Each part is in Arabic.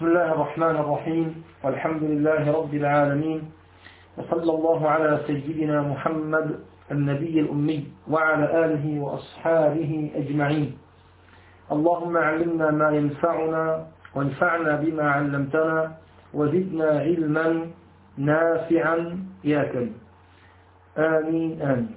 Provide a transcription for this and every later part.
بسم الله الرحمن الرحيم، والحمد لله رب العالمين، وصلى الله على سيدنا محمد النبي الأمي وعلى آله وأصحابه أجمعين. اللهم علمنا ما ينفعنا وانفعنا بما علمتنا وزدنا علما نافعا يا كريم، آمين آمين.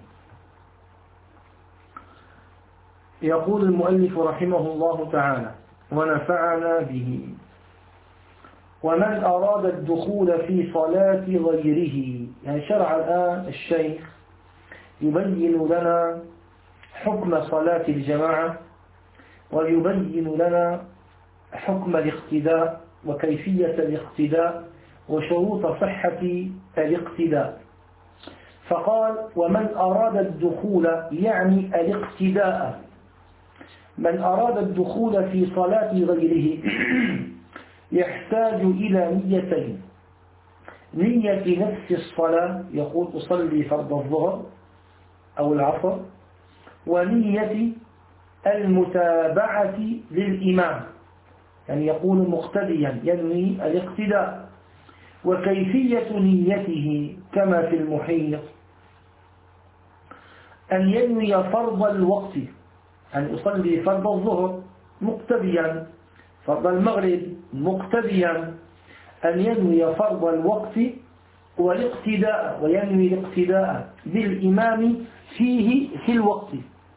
يقول المؤلف رحمه الله تعالى ونفعنا به: ومن أراد الدخول في صلاة غيره، يعني شرع الآن الشيخ يبين لنا حكم صلاة الجماعة، ويبين لنا حكم الاقتداء وكيفية الاقتداء وشروط صحة الاقتداء. فقال: ومن أراد الدخول يعني الاقتداء، من أراد الدخول في صلاة غيره يحتاج إلى نيتين: نية نفس الصلاة، يقول أصلي فرض الظهر أو العصر، ونية المتابعة للإمام، يعني يقول مقتديا ينوي الاقتداء. وكيفية نيته كما في المحيط: أن ينوي فرض الوقت، أن يصلي فرض الظهر مقتديا، فرض المغرب مقتديا، أن ينوي فرض الوقت والاقتداء، وينوي الاقتداء بالإمام فيه في الوقت،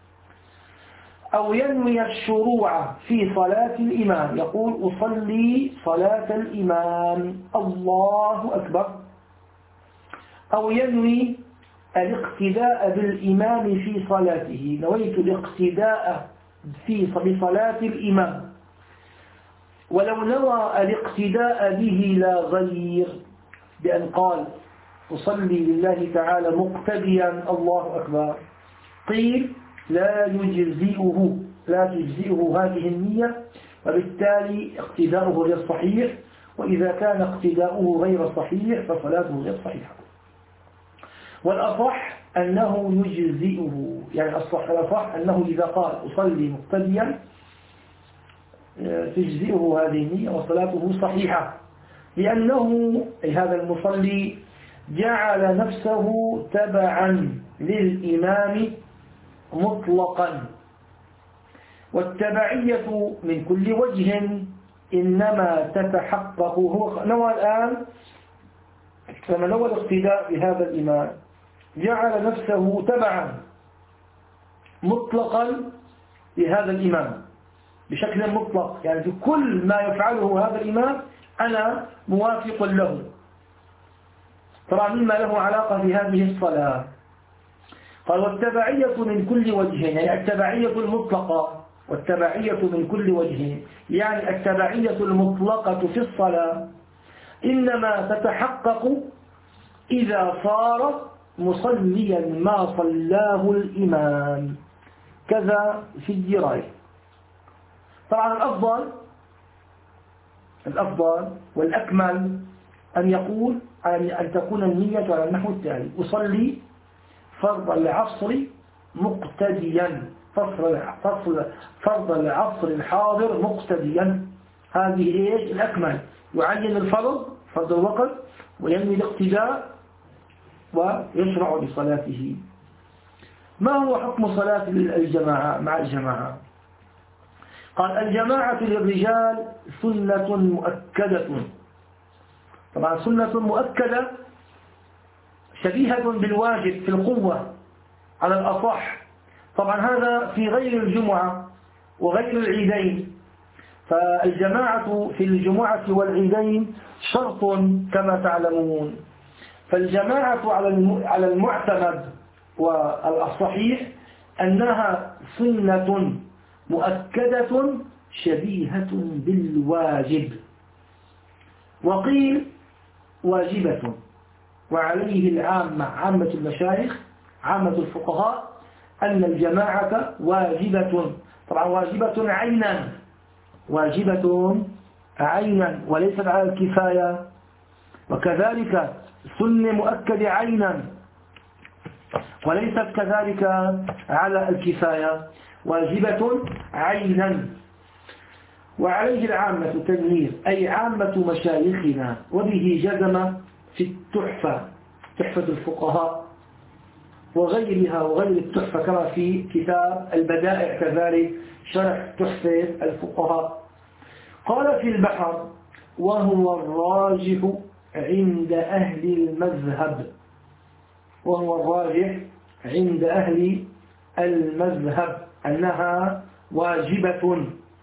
أو ينوي الشروع في صلاة الإمام، يقول أصلي صلاة الإمام الله أكبر، أو ينوي الاقتداء بالإمام في صلاته، نويت الاقتداء بصلاة الإمام، ولو نوى الاقتداء به لا غير، بأن قال أصلي لله تعالى مقتديا الله أكبر، قيل لا تجزئه هذه النية، وبالتالي اقتداؤه غير صحيح، وإذا كان اقتداؤه غير صحيح فصلاته غير صحيحة. والأصح أنه يجزئه، يعني الأصح أنه إذا قال أصلي مقتديا تجزئه هذه النية وصلاته صحيحة، لأنه أي هذا المصلي جعل نفسه تبعا للإمام مطلقا. والتبعية من كل وجه إنما تتحقق، هو نوى الآن كما نوى الاقتداء بهذا الإمام، جعل نفسه تبعا مطلقا لهذا الإمام بشكل مطلق، يعني في كل ما يفعله هذا الإمام أنا موافق له، ترى مما له علاقة بهذه الصلاة. قال: والتبعية من كل وجه، يعني التبعية المطلقة، والتبعية من كل وجه يعني التبعية المطلقة في الصلاة إنما تتحقق إذا صار مصليا ما صلاه الإمام، كذا في الدراية. طبعا الأفضل والأكمل أن يقول أن تكون النية على النحو التالي: أصلي فرض العصر مقتديا، فرض العصر الحاضر مقتديا. هذه إيش الأكمل؟ يعين فرض الوقت، وينوي الاقتداء، ويشرع بصلاته. ما هو حكم صلاة الجماعة مع الجماعة؟ قال: الجماعة للرجال سنة مؤكدة. طبعا سنة مؤكدة شبيهة بالواجب في القوة على الأصح. طبعا هذا في غير الجمعة وغير العيدين، فالجماعة في الجمعة والعيدين شرط كما تعلمون. فالجماعة على المعتمد والصحيح أنها سنة مؤكدة شبيهة بالواجب، وقيل واجبة، وعليه العامة، عامة المشايخ، عامة الفقهاء، أن الجماعة واجبة. طبعا واجبة عينا وليست على الكفاية، وكذلك سنة مؤكدة عينا وليست كذلك على الكفاية، واجبة عينا. وعليه العامة تنوير أي عامة مشايخنا، وبه جزم في التحفة، تحفة الفقهاء وغيرها وغير التحفة، كما في كتاب البدائع كذلك شرح تحفة الفقهاء. قال في البحر: وهو الراجح عند أهل المذهب، وهو الراجح عند أهل المذهب أنها واجبة.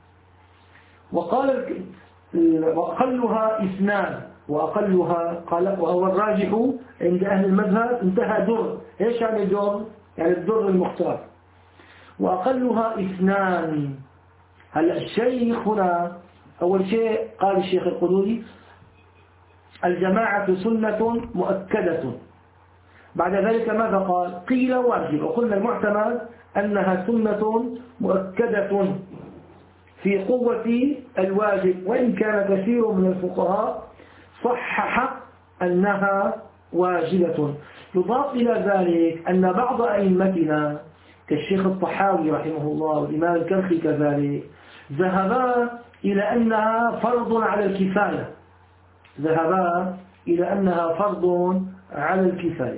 وقال وأقلها إثنان، وأقلها قال وهو الراجح عند أهل المذهب، انتهى در. إيش يعني در؟ يعني الدر المختار. وأقلها اثنان. هلا الشيخ هنا أول شيء قال الشيخ القدوري: الجماعة سنة مؤكدة. بعد ذلك ماذا قال؟ قيل واجب، وقلنا المعتمد أنها سنة مؤكدة في قوة الواجب، وإن كان كثير من الفقهاء صحح أنها واجبة. يضاف إلى ذلك أن بعض أئمتنا كالشيخ الطحاوي رحمه الله والإمام الكرخي كذلك ذهبا إلى أنها فرض على الكفاية، ذهبا إلى أنها فرض على الكفاية.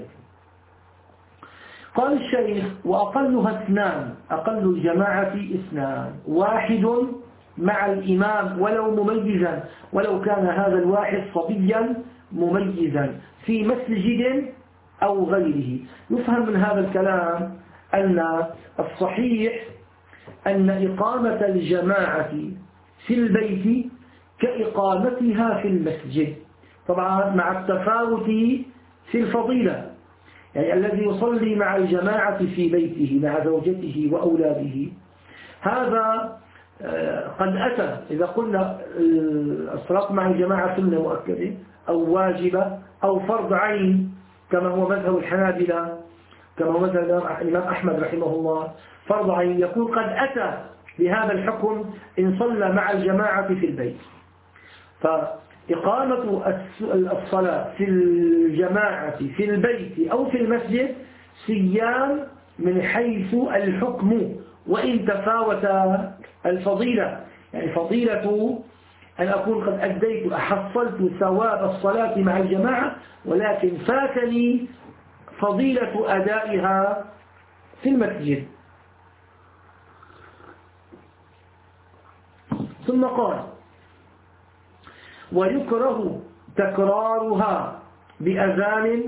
قال الشيخ: وأقلها اثنان، أقل الجماعة اثنان، واحد مع الإمام ولو مميزا، ولو كان هذا الواحد صبيا مميزا في مسجد أو غيره. يفهم من هذا الكلام أن الصحيح أن إقامة الجماعة في البيت كإقامتها في المسجد، طبعا مع التفاوت في الفضيلة. يعني الذي يصلي مع الجماعة في بيته مع زوجته وأولاده هذا قد أتى، إذا قلنا الصلاة مع الجماعة سنة مؤكدة أو واجبة أو فرض عين كما هو مذهب الحنابلة، كما هو مذهب الإمام أحمد رحمه الله، فرض عين يقول قد أتى بهذا الحكم إن صلى مع الجماعة في البيت. فإقامة الصلاة في الجماعة في البيت أو في المسجد سيان من حيث الحكم، وإن تفاوت الفضيلة. يعني فضيلة أن أكون قد أديت أحصلت ثواب الصلاة مع الجماعة، ولكن فاتني فضيلة أدائها في المسجد. ثم قال: ويكره تكرارها بأذان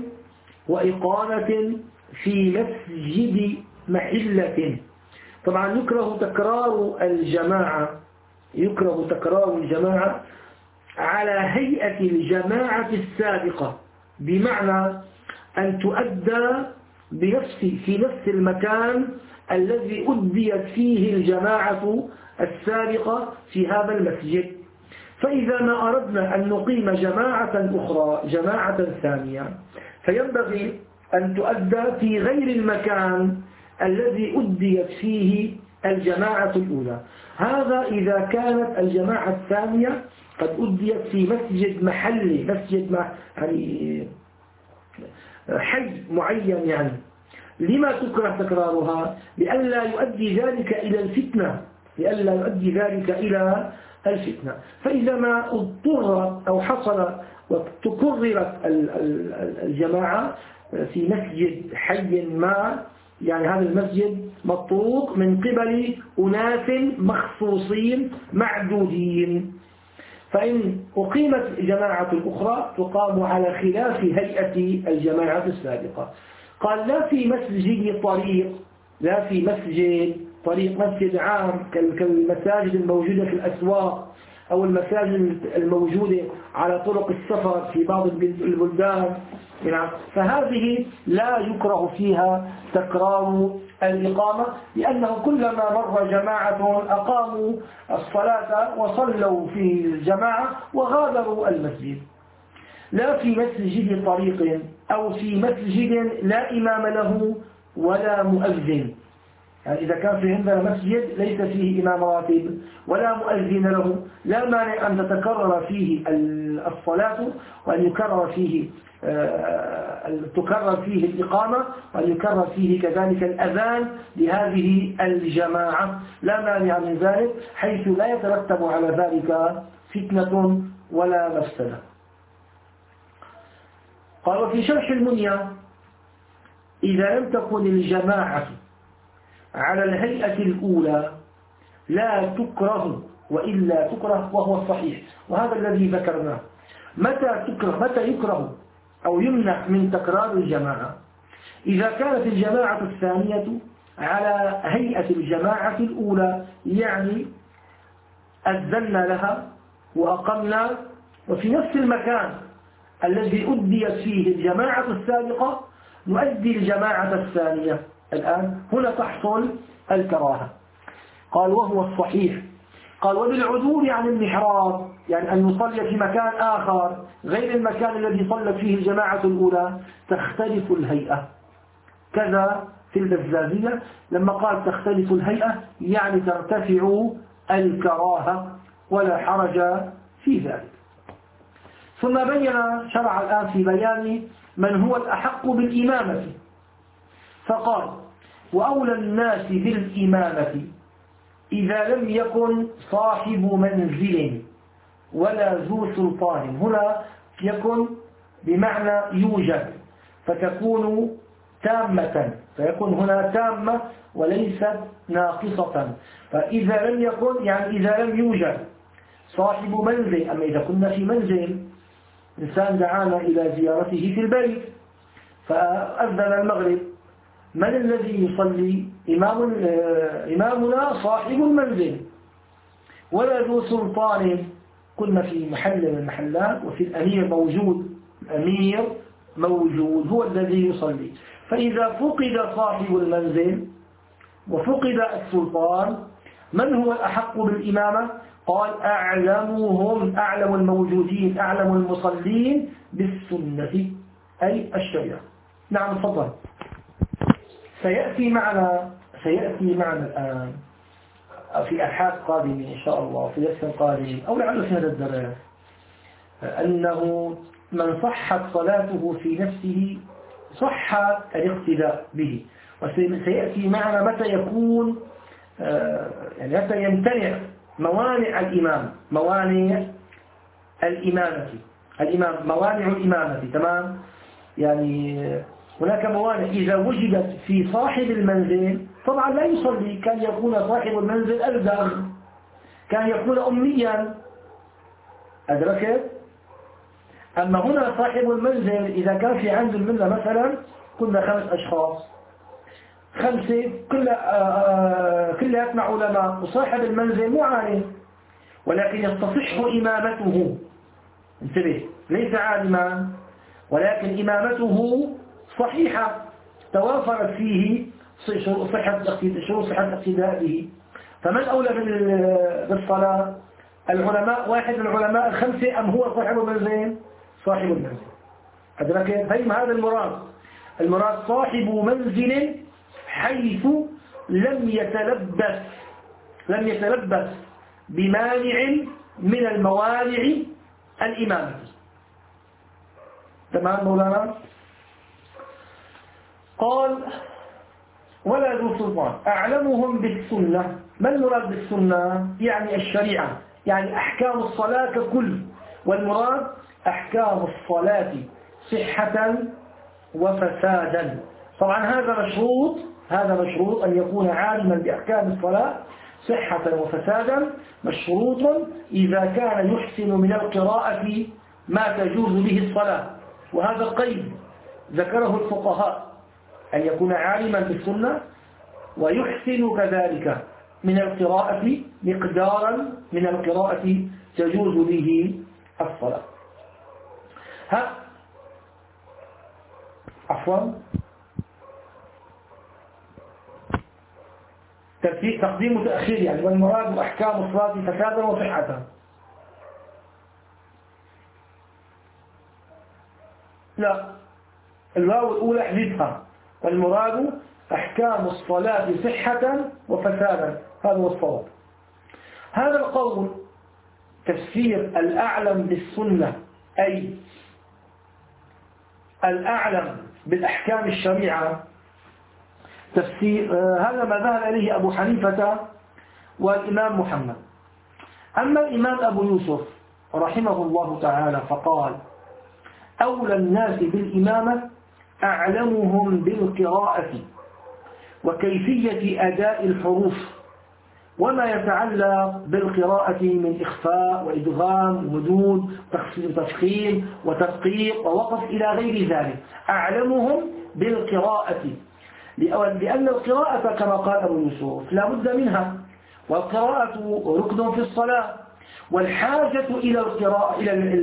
وإقامة في مسجد محلة. طبعا يكره تكرار الجماعة، يكره تكرار الجماعة على هيئة الجماعة السابقة، بمعنى أن تؤدى في نفس المكان الذي أديت فيه الجماعة السابقة في هذا المسجد. فإذا ما أردنا أن نقيم جماعة أخرى، جماعة ثانية، فينبغي أن تؤدى في غير المكان الذي أديت فيه الجماعة الأولى. هذا إذا كانت الجماعة الثانية قد أديت في مسجد محلي، مسجد يعني حي معين. يعني لما تكره تكرارها؟ لئلا يؤدي ذلك إلى الفتنة، لئلا يؤدي ذلك إلى الفتنة. فإذا ما اضطر أو حصل وتكررت الجماعة في مسجد حي ما، يعني هذا المسجد مطروق من قبل أناس مخصوصين معدودين، فإن أقيمت جماعة أخرى تقام على خلاف هيئة الجماعة السابقة. قال: لا في مسجد طريق، لا في مسجد طريق، مسجد عام كالمساجد الموجودة في الأسواق أو المساجد الموجودة على طرق السفر في بعض البلدان، فهذه لا يكره فيها تكرار الإقامة، لأنه كلما مر جماعة أقاموا الصلاة وصلوا في الجماعة وغادروا المسجد. لا في مسجد طريق أو في مسجد لا إمام له ولا مؤذن. يعني إذا كان في عندنا مسجد ليس فيه إمام راتب ولا مؤذن له، لا مانع أن تتكرر فيه الصلاة وأن يكرر فيه تكرر فيه الإقامة ويكرر فيه كذلك الأذان لهذه الجماعة، لا مانع من ذلك، حيث لا يترتب على ذلك فتنة ولا مفسدة. قال وفي شرح المنية: إذا لم تكن الجماعة على الهيئة الأولى لا تكره، وإلا تكره وهو الصحيح. وهذا الذي ذكرناه. متى يكره أو يمنع من تكرار الجماعة؟ إذا كانت الجماعة الثانية على هيئة الجماعة الأولى، يعني أذنا لها وأقمنا وفي نفس المكان الذي أديت فيه الجماعة السابقة نؤدي الجماعة الثانية الآن، هنا تحصل الكراهة. قال وهو الصحيح. قال وبالعدول عن المحراب، يعني أن يصلي في مكان آخر غير المكان الذي صلت فيه الجماعة الأولى، تختلف الهيئة. كذا في البزازية لما قال تختلف الهيئة يعني ترتفع الكراهة ولا حرج في ذلك. ثم شرع الآن في بيان من هو الأحق بالإمامة، فقال وأولى الناس بالإمامة إذا لم يكن صاحب منزل ولا ذو سلطان. هنا يكن بمعنى يوجد، فتكون تامة، فيكون هنا تامة وليست ناقصة. فإذا لم يكن يعني إذا لم يوجد صاحب منزل. أما إذا كنا في منزل، إنسان دعانا إلى زيارته في البيت فأذن المغرب، من الذي يصلي؟ إمامنا صاحب المنزل ولا ذو سلطان. كنا في محل من المحلات وفي الأمير موجود، الأمير موجود هو الذي يصلي. فإذا فقد صاحب المنزل وفقد السلطان، من هو الأحق بالإمامة؟ قال أعلم الموجودين، أعلم المصلين بالسنة أي الشريعة. نعم تفضل. سيأتي معنا الآن في أبحاث قادمة إن شاء الله في درس قادم أو لعله في هذا الدرس أنه من صحت صلاته في نفسه صح الاقتداء به. وسيأتي معنا متى يكون يعني متى يمتنع موانع الإمامة. تمام. يعني هناك موانع إذا وجدت في صاحب المنزل طبعا لا يصلي، كان يكون صاحب المنزل ألدغ، كان يكون أميا، أدركت؟ أما هنا صاحب المنزل إذا كان في عند المنزل مثلا كنا 5 أشخاص، 5 كلها علماء، وصاحب المنزل مو عالم ولكن يستصح إمامته، انتبه، ليس عالما ولكن إمامته صحيحة، توافرت فيه شروط صحة الاقتداء به. فمن أولى بالصلاة؟ العلماء، واحد من العلماء ال5 أم هو صاحب المنزل؟ صاحب المنزل. أدركت؟ فهم هذا المراد صاحب منزل حيث لم يتلبس بمانع من الموانع الإمامة. تمام مولانا؟ قال ولا ذو سلطان أعلمهم بالسنة. ما المراد بالسنة؟ يعني الشريعة، يعني أحكام الصلاة ككل، والمراد أحكام الصلاة صحة وفسادا. طبعا هذا مشروط أن يكون عالما بأحكام الصلاة صحة وفسادا، مشروط إذا كان يحسن من القراءة ما تجوز به الصلاة. وهذا القيد ذكره الفقهاء، أن يكون عالما بالسنة ويحسن كذلك من القراءة مقدارا من القراءة تجوز به الصلاة. تقديم وتأخير، يعني والمراد أحكام الصلاة فسادا وصحة. لا، الواو الأولى احذفها، والمراد أحكام الصلاة صحة وفسادا، هذا هو الصواب. هذا القول تفسير الأعلم بالسنة، أي الأعلم بالأحكام الشريعة تفسير هذا ما ذهب إليه أبو حنيفة والإمام محمد. أما الإمام أبو يوسف رحمه الله تعالى فقال: أولى الناس بالإمامة أعلمهم بالقراءة وكيفية أداء الحروف وما يتعلق بالقراءة من إخفاء وإدغام ومدود وتفخيم وتدقيق ووقف إلى غير ذلك. أعلمهم بالقراءة، لأن القراءة كما قال أبو يوسف لا بد منها، والقراءة ركن في الصلاة، والحاجة إلى القراءة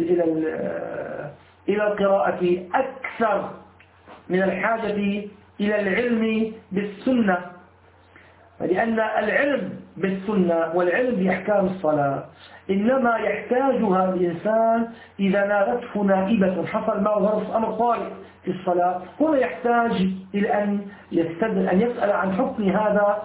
إلى القراءة أكثر من الحاجة إلى العلم بالسنة، لأن العلم بالسنة والعلم بأحكام الصلاة إنما يحتاجها الإنسان إذا نالته نائبة، حصل معه أمر طارئ في الصلاة، هنا يحتاج إلى أن يسأل عن حكم هذا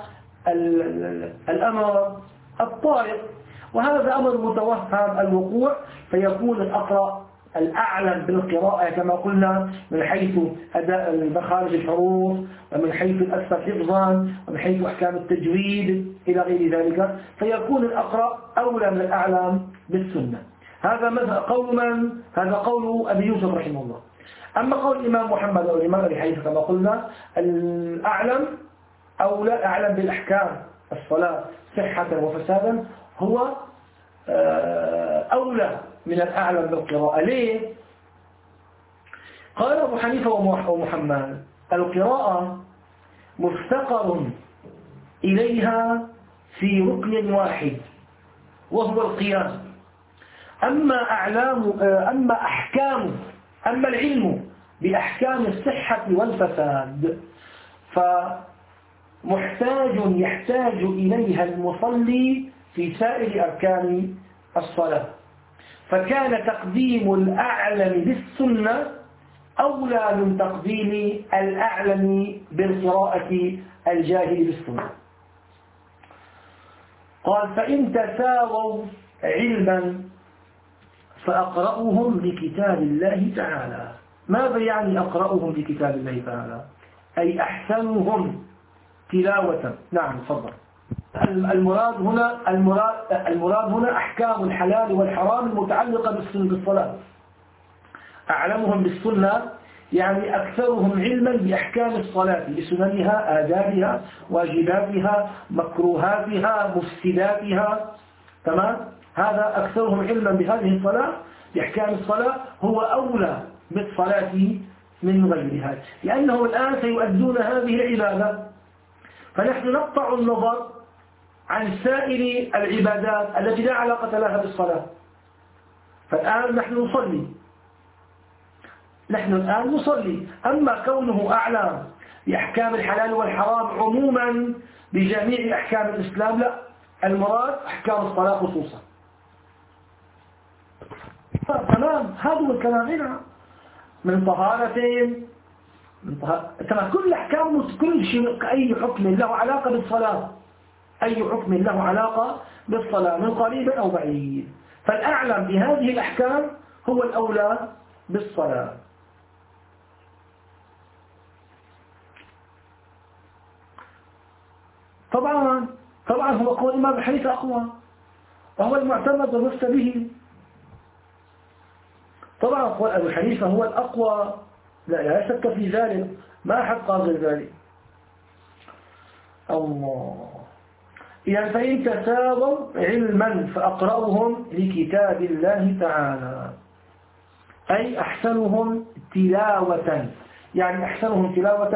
الأمر الطارئ، وهذا أمر متوهم الوقوع، فيكون الأقرأ الأعلم بالقراءة كما قلنا من حيث أداء مخارج الحروف، ومن حيث الأكثر حفظا، ومن حيث أحكام التجويد إلى غير ذلك، فيكون الأقرأ أولى من الأعلم بالسنة. هذا قول من؟ هذا قول أبي يوسف رحمه الله. أما قول الإمام محمد أو الإمام أبي حنيفة كما قلنا الأعلم أولى أعلم بالأحكام الصلاة صحة وفسادا هو أولى من الأعلم بالقراءة. ليه؟ قال أبو حنيفة ومحمد: القراءة مفتقر إليها في ركن واحد وهو القيام. أما العلم بأحكام الصحة والفساد يحتاج إليها المصلي في سائر أركان الصلاة، فكان تقديم الأعلم بالسنة أولى من تقديم الأعلم بالقراءة الجاهل بالسنة. قال: فإن تساووا علما فأقرأهم لكتاب الله تعالى. ماذا يعني أقرأهم لكتاب الله تعالى؟ أي أحسنهم تلاوة. نعم تفضل. المراد هنا أحكام الحلال والحرام المتعلقة بالصلاة. أعلمهم بالسنة يعني أكثرهم علما بأحكام الصلاة، بسننها، آدابها، واجباتها، مكروهاتها، مفسداتها. تمام؟ هذا أكثرهم علما بهذه الصلاة، بأحكام الصلاة، هو أولى بالصلاة من غيرها، لأنه الآن سيؤدون هذه العبادة، فنحن نقطع النظر عن سائر العبادات التي لا علاقة لها بالصلاة. فالآن نحن الآن نصلي. أما كونه أعلم بأحكام الحلال والحرام عموما بجميع أحكام الإسلام لا، المراد أحكام الصلاة خصوصا. تمام، هذا هو الكلام هنا من طهارتين تمام، كل أحكام، كل شيء، أي حكم له علاقة بالصلاة، أي حكم له علاقة بالصلاة من قريب أو بعيد، فالأعلم بهذه الأحكام هو الأولى بالصلاة. طبعا هو قول الإمام أبي حنيفة أقوى، وهو المعتمد والمفتى به. طبعا قول أبي حنيفة هو الأقوى، لا شك في ذلك، ما أحد قال غير ذلك. الله. يعني فإن تساووا علما فأقرأهم لكتاب الله تعالى، أي أحسنهم تلاوة، يعني أحسنهم تلاوة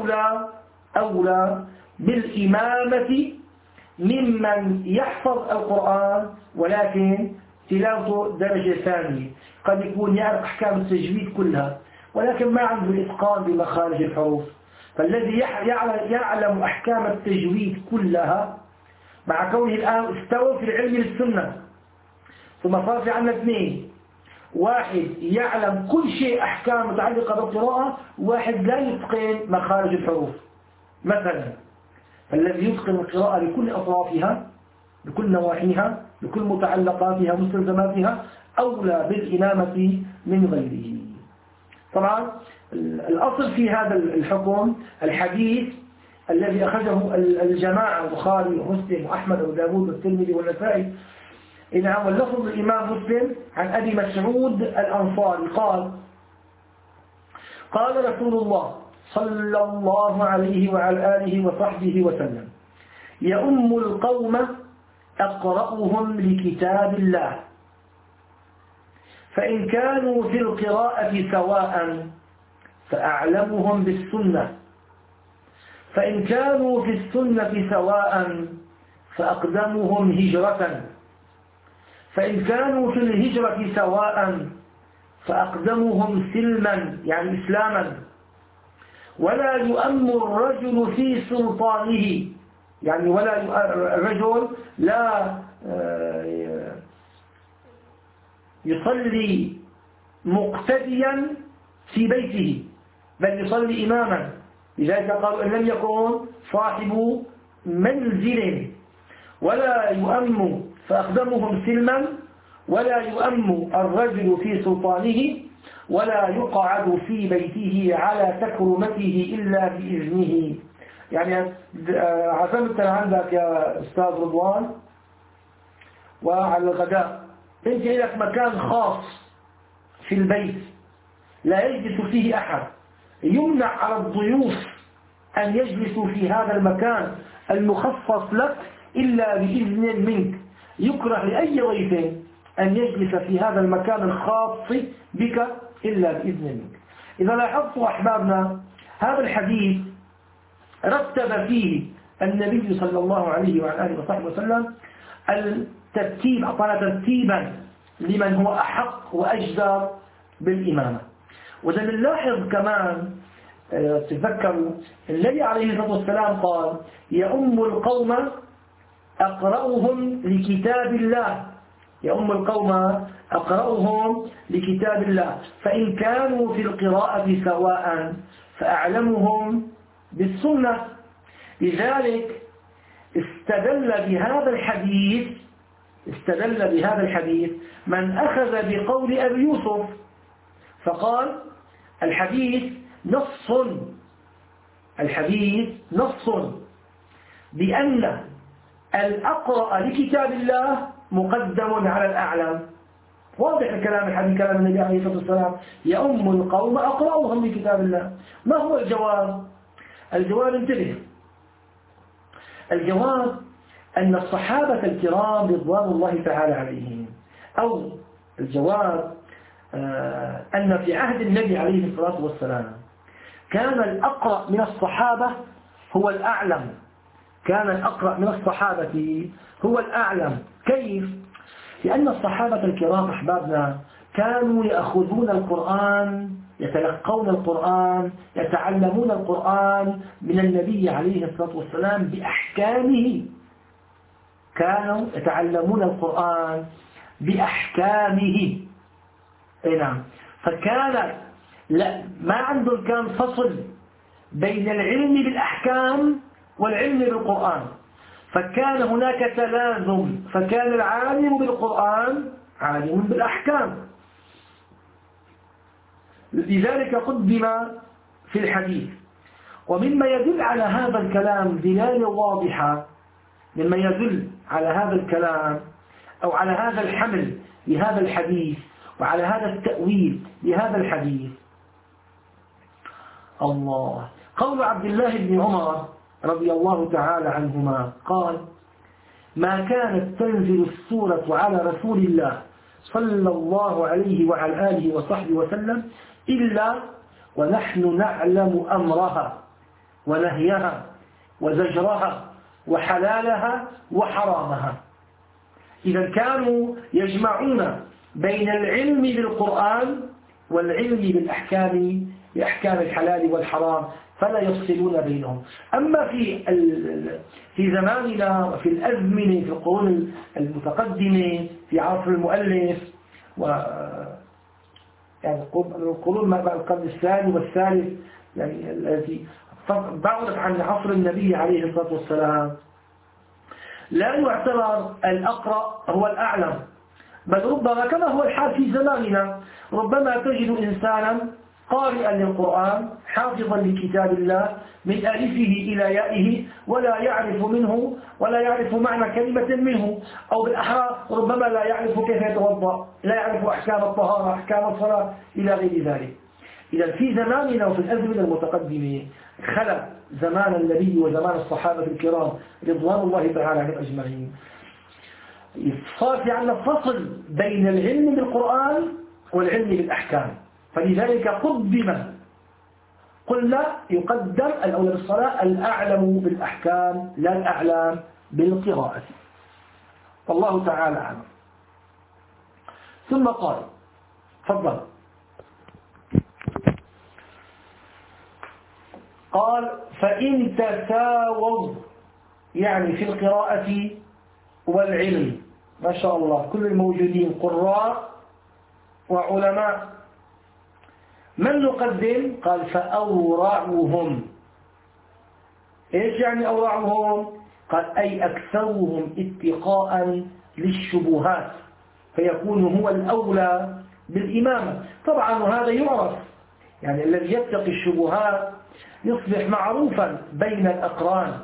أولى بالإمامة ممن يحفظ القرآن ولكن تلاوته درجة ثانية، قد يكون يعرف أحكام التجويد كلها ولكن ما عنده الإتقان بمخارج الحروف. فالذي يعلم أحكام التجويد كلها مع كونه الآن استوى في العلم للسنة، ثم صار في عندنا اثنين، واحد يعلم كل شيء أحكام متعلقة بالقراءة، واحد لا يتقن مخارج الحروف مثلا. فالذي يتقن القراءة بكل أطرافها، بكل نواحيها، بكل متعلقاتها ومستلزماتها أولى بالإمامة من غيره. طبعا الأصل في هذا الحكم الحديث الذي أخذه الجماعة البخاري ومسلم وأحمد وداود والترمذي والنسائي، إنه واللفظ الإمام مسلم عن أبي مسعود الأنصاري قال: قال رسول الله صلى الله عليه وعلى آله وصحبه وسلم: يؤم القوم أقرأهم لكتاب الله، فإن كانوا في القراءة سواء فأعلمهم بالسنة، فإن كانوا في السنة سواء فأقدمهم هجرة، فإن كانوا في الهجرة سواء فأقدمهم سلما يعني إسلاما، ولا يؤم الرجل في سلطانه، يعني ولا الرجل لا يصلي مقتديا في بيته بل يصلي إماما. لذلك قالوا إن لم يكن صاحب منزل ولا يؤم فأقدمهم سلما، ولا يؤم الرجل في سلطانه، ولا يقعد في بيته على تكرمته إلا بإذنه. يعني عزمت عندك يا أستاذ رضوان وعلى الغداء، أنت لك مكان خاص في البيت لا يجلس فيه أحد، يمنع على الضيوف أن يجلسوا في هذا المكان المخصص لك إلا بإذن منك. يكره لأي ضيف أن يجلس في هذا المكان الخاص بك إلا بإذن منك. إذا لاحظتوا أحبابنا هذا الحديث رتب فيه النبي صلى الله عليه وعلى آله وصحبه وسلم الترتيب، أعطانا ترتيبا لمن هو أحق وأجدر بالإمامة. وإذا نلاحظ كمان تذكروا النبي عليه الصلاة والسلام قال: يؤم القوم أقرأهم لكتاب الله، يؤم القوم أقرأهم لكتاب الله، فإن كانوا في القراءة سواء فأعلمهم بالسنة. لذلك استدل بهذا الحديث من أخذ بقول أبي يوسف فقال: الحديث نص بأن الأقرأ لكتاب الله مقدم على الأعلم. واضح الكلام، الحديث كلام النبي عليه الصلاة والسلام: يؤم القوم أقرأهم لكتاب الله. ما هو الجواب؟ الجواب انتبه، الجواب أن الصحابة الكرام رضوان الله تعالى عليهم، أو الجواب أن في عهد النبي عليه الصلاة والسلام كان الأقرأ من الصحابة هو الأعلم، كان الأقرأ من الصحابة هو الأعلم. كيف؟ لأن الصحابة الكرام أحبابنا كانوا يأخذون القرآن، يتلقون القرآن، يتعلمون القرآن من النبي عليه الصلاة والسلام بأحكامه، كانوا يتعلمون القرآن بأحكامه. نعم، فكان ما عندهم كان فصل بين العلم بالأحكام والعلم بالقرآن، فكان هناك تلازم، فكان العالم بالقرآن عالم بالأحكام. لذلك قدم في الحديث. ومما يدل على هذا الكلام دلالة واضحة، مما يدل على هذا الكلام أو على هذا الحمل لهذا الحديث وعلى هذا التأويل لهذا الحديث الله قول عبد الله بن عمر رضي الله تعالى عنهما قال: ما كانت تنزل السورة على رسول الله صلى الله عليه وعلى آله وصحبه وسلم إلا ونحن نعلم أمرها ونهيها وزجرها وحلالها وحرامها. إذا كانوا يجمعون بين العلم بالقرآن والعلم بالأحكام، بأحكام الحلال والحرام، فلا يفصلون بينهم. أما في زماننا وفي الأزمنة، في القرون المتقدمة، في عصر المؤلف يعني القرون ما بعد القرن الثاني والثالث، يعني التي بعدت عن عصر النبي عليه الصلاة والسلام، لا يعتبر الأقرأ هو الأعلم، بل ربما كما هو الحال في زماننا، ربما تجد إنسانا قارئا للقرآن حافظا لكتاب الله من ألفه إلى يائه ولا يعرف منه ولا يعرف معنى كلمة منه، أو بالأحرى ربما لا يعرف كيف يتوضأ، لا يعرف أحكام الطهارة، أحكام الصلاة إلى غير ذلك. إذا في زماننا وفي الأزمنة المتقدمة خلق زمان النبي وزمان الصحابة الكرام رضوان الله تعالى عنهم أجمعين، صار في عندنا فصل بين العلم بالقرآن والعلم بالأحكام، فلذلك قلنا يقدم الأولى بالصلاة الأعلم بالأحكام لا الأعلم بالقراءة، والله تعالى أعلم. ثم قال تفضل، قال فإن تساووا يعني في القراءة والعلم، ما شاء الله كل الموجودين قراء وعلماء، من نقدم؟ قال فأورعهم. إيش يعني أورعهم؟ قال أي أكثرهم اتقاء للشبهات، فيكون هو الأولى بالإمامة. طبعا وهذا يعرف، يعني الذي يتقي الشبهات يصبح معروفا بين الأقران،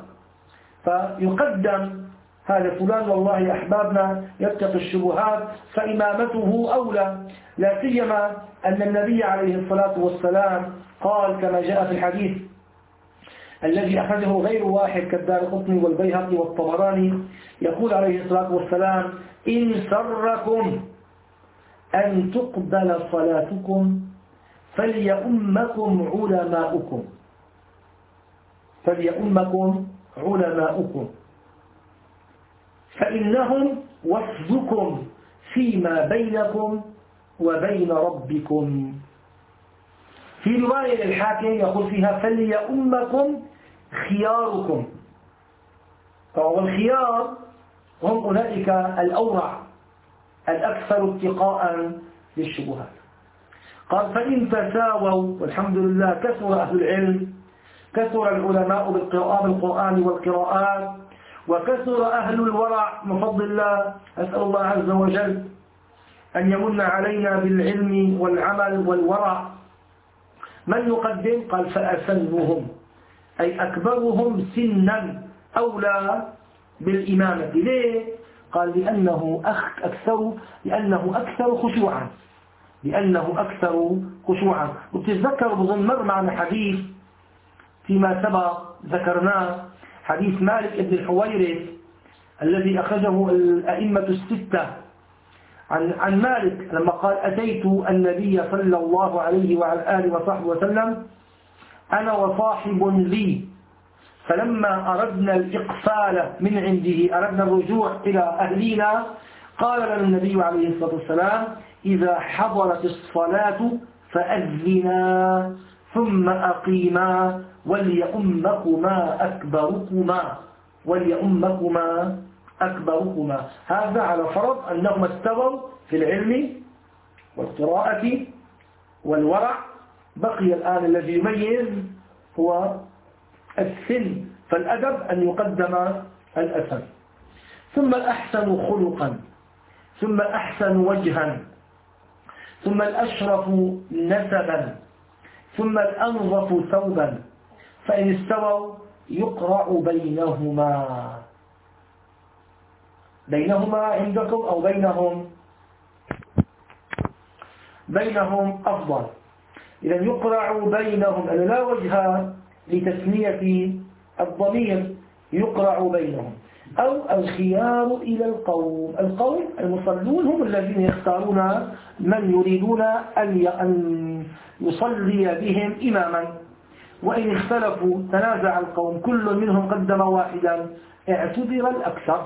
فيقدم هذا فلان والله يا أحبابنا يتقي الشبهات فإمامته أولى، لا سيما أن النبي عليه الصلاة والسلام قال كما جاء في الحديث الذي أخذه غير واحد كالدارقطني والبيهقي والطبراني، يقول عليه الصلاة والسلام إن سركم أن تقبل صلاتكم فليؤمكم علماؤكم فإنهم وفدكم فيما بينكم وبين ربكم. في رواية للحاكم يقول فيها فليؤمكم خياركم، والخيار هم أولئك الأورع الأكثر اتقاء للشبهات. قال فإن تساووا، والحمد لله كثر أهل العلم، كثر العلماء بالقرآن والقراءات، وكثر أهل الورع من فضل الله. أسأل الله عز وجل أن يمن علينا بالعلم والعمل والورع. من يقدم؟ قال فأسنهم أي أكبرهم سنا أولى بالإمامة. ليه؟ قال لأنه أكثر خشوعا. وتتذكروا بظن مر معنا حديث فيما سبق ذكرناه، حديث مالك بن الحويرث الذي أخرجه الأئمة الستة عن مالك لما قال أتيت النبي صلى الله عليه وعلى آله وصحبه وسلم أنا وصاحب لي، فلما أردنا الإقفال من عنده، أردنا الرجوع إلى أهلنا، قال لنا النبي عليه الصلاة والسلام إذا حضرت الصلاة فأذنا ثم أقيما وليؤمكما أكبركما. هذا على فرض أنهم استووا في العلم والقراءة والورع. بقي الآن الذي يميز هو السن، فالأدب أن يقدم الأسن، ثم الأحسن خلقا، ثم الأحسن وجها، ثم الأشرف نسبا، ثم الأنظف ثوبا، فإن استووا يقرأ بينهما عندكم أو بينهم أفضل. إذا يقرأ بينهم، أن لا وجه لتثنية الضمير، يقرأ بينهم. أو الخيار إلى القوم المصلون هم الذين يختارون من يريدون أن يصلي بهم إماما، وإن اختلفوا تنازع القوم كل منهم قدم واحدا اعتبر الأكثر.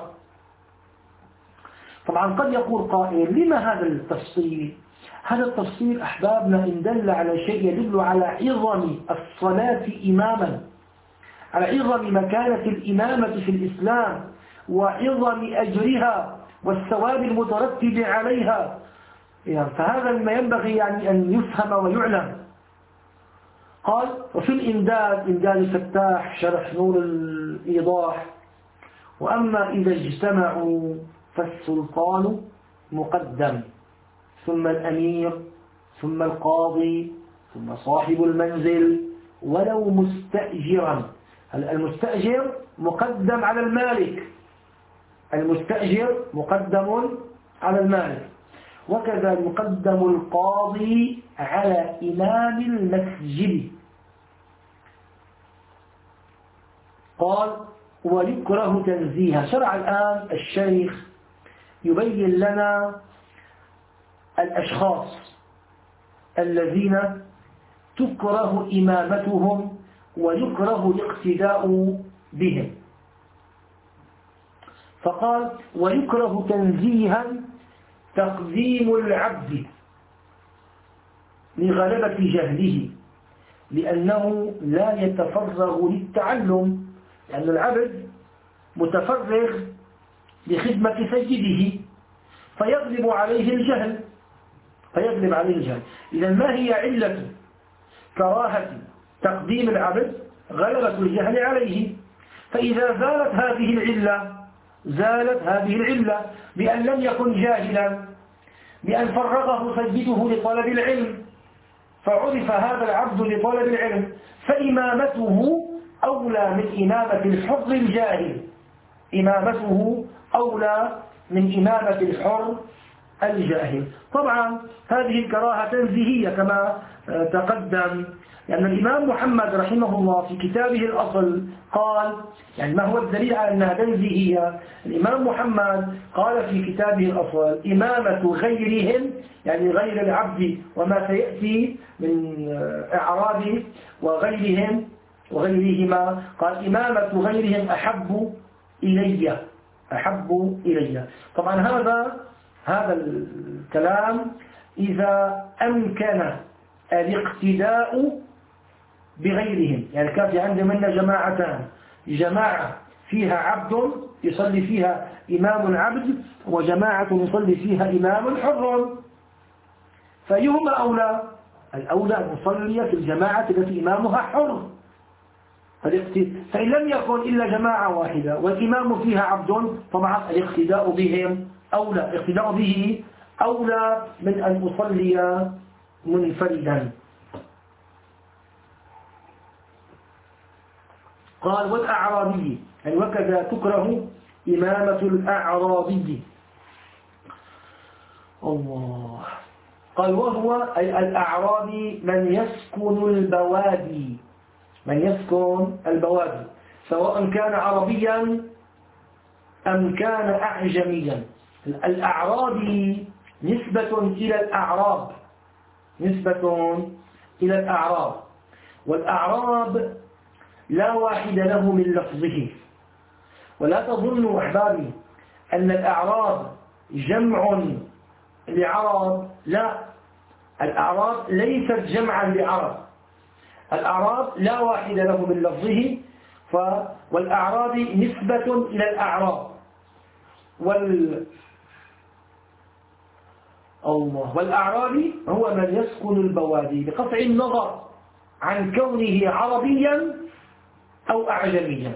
طبعا قد يقول قائل لما هذا التفصيل؟ هذا التفصيل أحبابنا إن دل على شيء يدل على عظم الصلاة إماما، على عظم مكانة الإمامة في الإسلام وعظم أجرها والثواب المترتب عليها، فهذا ما ينبغي يعني أن يفهم ويعلم. قال وفي الإمداد، إمداد الفتاح شرح نور الإيضاح، وأما إذا اجتمعوا فالسلطان مقدم، ثم الأمير، ثم القاضي، ثم صاحب المنزل ولو مستأجرا. المستأجر مقدم على المالك، المستأجر مقدم على المالك. وكذا يقدم القاضي على إمام المسجد. قال ويكره تنزيها. شرع الآن الشيخ يبين لنا الأشخاص الذين تكره إمامتهم ويكره الاقتداء بهم. فقال ويكره تنزيها تقديم العبد لغلبة جهله، لأنه لا يتفرغ للتعلم، لأن العبد متفرغ لخدمة سيده فيغلب عليه الجهل. إذا ما هي علة كراهة تقديم العبد؟ غلبة الجهل عليه. فإذا زالت هذه العلة بأن لم يكن جاهلا، بأن فرغه سيده لطلب العلم، فعرف هذا العبد لطلب العلم، فإمامته أولى من إمامة الحر الجاهل، إمامته أولى من إمامة الحر الجاهل. طبعا هذه الكراهة تنزيهية كما تقدم، لأن الإمام محمد رحمه الله في كتابه الأصل قال، يعني ما هو الدليل على أنها تنزيهية؟ الإمام محمد قال في كتابه الأصل إمامة غيرهم، يعني غير العبد وما سيأتي من إعراب وغيرهما، قال إمامة غيرهم أحب إلي. طبعا هذا الكلام إذا أمكن الاقتداء بغيرهم، يعني كان في عندنا جماعتان، جماعة فيها عبد يصلي فيها إمام عبد، وجماعة يصلي فيها إمام حر، فأيهما أولى؟ الأولى أن يصلي في الجماعة التي إمامها حر. فإن لم يكن إلا جماعة واحدة والإمام فيها عبد، طبعا الاقتداء به أولى من أن أصلي منفردا. قال والأعرابي، يعني وكذا تكره إمامة الأعرابي. الله. قال وهو أي الأعرابي من يسكن البوادي، سواء كان عربيا أم كان أعجميا. الأعرابي نسبة إلى الأعراب، والأعراب لا واحد له من لفظه. ولا تظنوا أحبابي أن الأعراب جمع لعرب، لا، الأعراب ليست جمعا لعرب، الأعراب لا واحد له من لفظه، والأعراب نسبة إلى الأعراب. والأعرابي هو من يسكن البوادي بقطع النظر عن كونه عربيا أو أعجميا.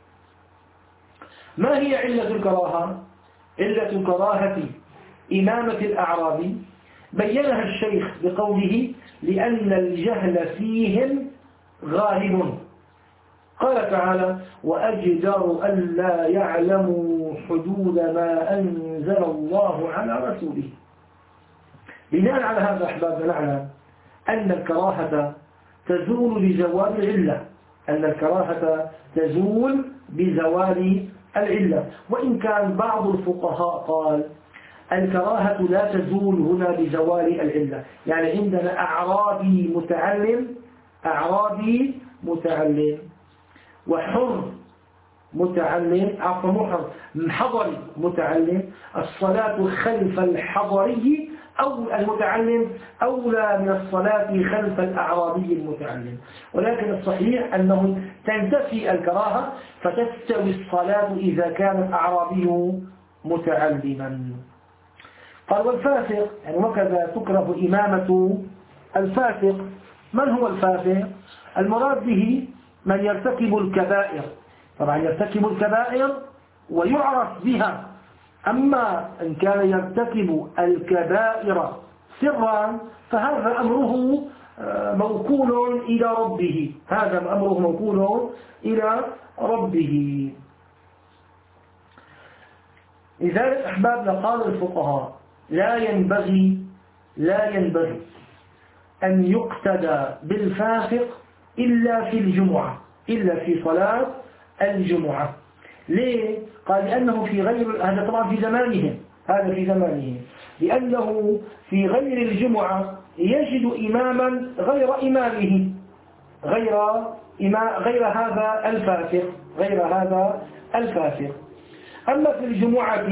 ما هي علة الكراهة؟ علة كراهة إمامة الأعرابي بينها الشيخ بقوله لأن الجهل فيهم غالب. قال تعالى وأجدر ألا يعلموا حدود ما أنزل الله على رسوله. بناء على هذا أحبابنا نعلم أن الكراهة تزول بزوال العلة، وإن كان بعض الفقهاء قال الكراهة لا تزول هنا بزوال العلة. يعني عندنا أعرابي متعلم وحر متعلم، حضري متعلم، الصلاة خلف الحضري أو المتعلم أولى من الصلاة خلف الأعرابي المتعلم. ولكن الصحيح أنه تنتفي الكراهة فتستوي الصلاة إذا كان الأعرابي متعلما. قال والفاسق، يعني وكذا تكره إمامة الفاسق. من هو الفاسق؟ المراد به من يرتكب الكبائر، طبعا يرتكب الكبائر ويعرف بها. أما إن كان يرتكب الكبائر سرا فهذا أمره موكول إلى ربه، هذا أمره موكول إلى ربه. لذلك أحبابنا قال الفقهاء لا ينبغي أن يقتدى بالفاسق إلا في الجمعة، إلا في صلاة الجمعة. ليه؟ قال لأنه في غير، هذا طبعا في زمانهم، هذا في زمانهم، لأنه في غير الجمعة يجد إماما غير إمامه، غير هذا الفاسق. أما في الجمعة